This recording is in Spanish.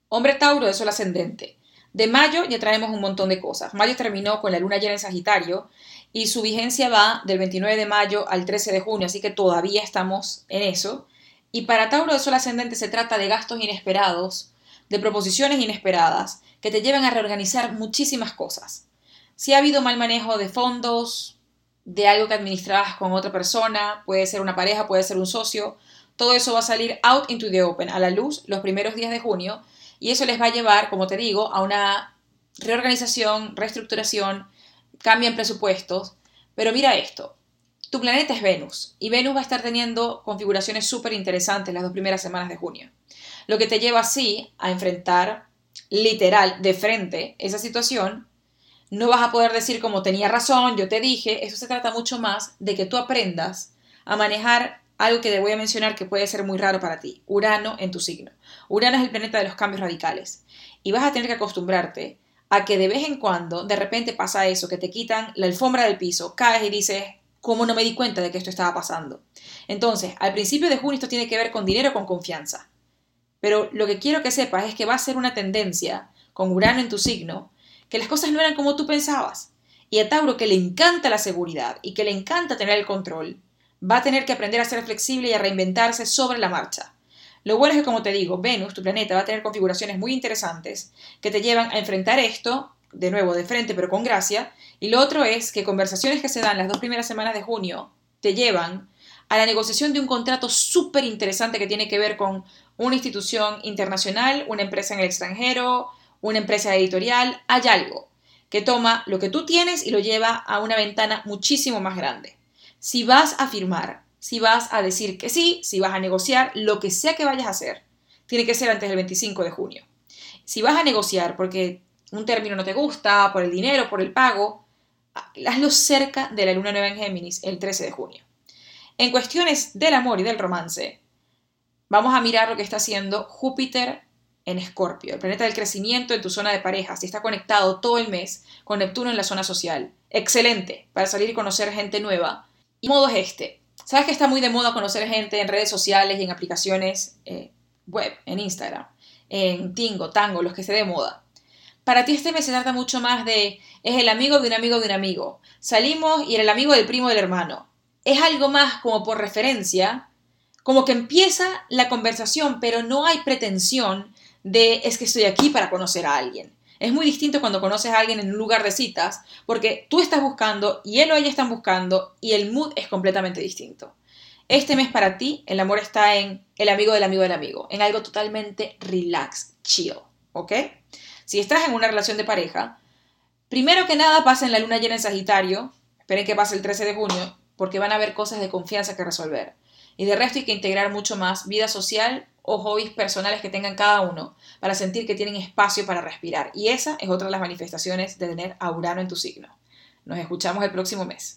Hombre Tauro de sol ascendente. De mayo ya traemos un montón de cosas. Mayo terminó con la luna llena en Sagitario y su vigencia va del 29 de mayo al 13 de junio, así que todavía estamos en eso. Y para Tauro de sol ascendente se trata de gastos inesperados, de proposiciones inesperadas, que te llevan a reorganizar muchísimas cosas. Si ha habido mal manejo de fondos, de algo que administrabas con otra persona, puede ser una pareja, puede ser un socio, todo eso va a salir out into the open, a la luz, los primeros días de junio, y eso les va a llevar, como te digo, a una reorganización, reestructuración, cambian presupuestos. Pero mira esto, tu planeta es Venus y Venus va a estar teniendo configuraciones súper interesantes las 2 primeras semanas de junio. Lo que te lleva así a enfrentar literal de frente esa situación. No vas a poder decir como tenía razón, yo te dije. Eso se trata mucho más de que tú aprendas a manejar algo que te voy a mencionar que puede ser muy raro para ti. Urano en tu signo. Urano es el planeta de los cambios radicales. Y vas a tener que acostumbrarte a que de vez en cuando, de repente pasa eso, que te quitan la alfombra del piso, caes y dices, ¿cómo no me di cuenta de que esto estaba pasando? Entonces, al principio de junio esto tiene que ver con dinero, con confianza. Pero lo que quiero que sepas es que va a ser una tendencia, con Urano en tu signo, que las cosas no eran como tú pensabas. Y a Tauro, que le encanta la seguridad y que le encanta tener el control, va a tener que aprender a ser flexible y a reinventarse sobre la marcha. Lo bueno es que, como te digo, Venus, tu planeta, va a tener configuraciones muy interesantes que te llevan a enfrentar esto, de nuevo, de frente, pero con gracia. Y lo otro es que conversaciones que se dan las 2 primeras semanas de junio te llevan a la negociación de un contrato súper interesante que tiene que ver con una institución internacional, una empresa en el extranjero, una empresa editorial. Hay algo que toma lo que tú tienes y lo lleva a una ventana muchísimo más grande. Si vas a firmar, si vas a decir que sí, si vas a negociar, lo que sea que vayas a hacer, tiene que ser antes del 25 de junio. Si vas a negociar porque un término no te gusta, por el dinero, por el pago, hazlo cerca de la luna nueva en Géminis, el 13 de junio. En cuestiones del amor y del romance, vamos a mirar lo que está haciendo Júpiter en Escorpio, el planeta del crecimiento en tu zona de parejas, y está conectado todo el mes con Neptuno en la zona social. Excelente para salir y conocer gente nueva. Y modo es este. Sabes que está muy de moda conocer gente en redes sociales y en aplicaciones web, en Instagram, en Tingo, Tango, los que esté de moda. Para ti este mes se trata mucho más de es el amigo de un amigo de un amigo. Salimos y era el amigo del primo del hermano. Es algo más como por referencia, como que empieza la conversación, pero no hay pretensión de es que estoy aquí para conocer a alguien. Es muy distinto cuando conoces a alguien en un lugar de citas, porque tú estás buscando y él o ella están buscando y el mood es completamente distinto. Este mes para ti, el amor está en el amigo del amigo del amigo, en algo totalmente relax, chill, ¿ok? Si estás en una relación de pareja, primero que nada pasa en la luna llena en Sagitario, esperen que pase el 13 de junio, porque van a haber cosas de confianza que resolver. Y de resto hay que integrar mucho más vida social o hobbies personales que tengan cada uno para sentir que tienen espacio para respirar. Y esa es otra de las manifestaciones de tener a Urano en tu signo. Nos escuchamos el próximo mes.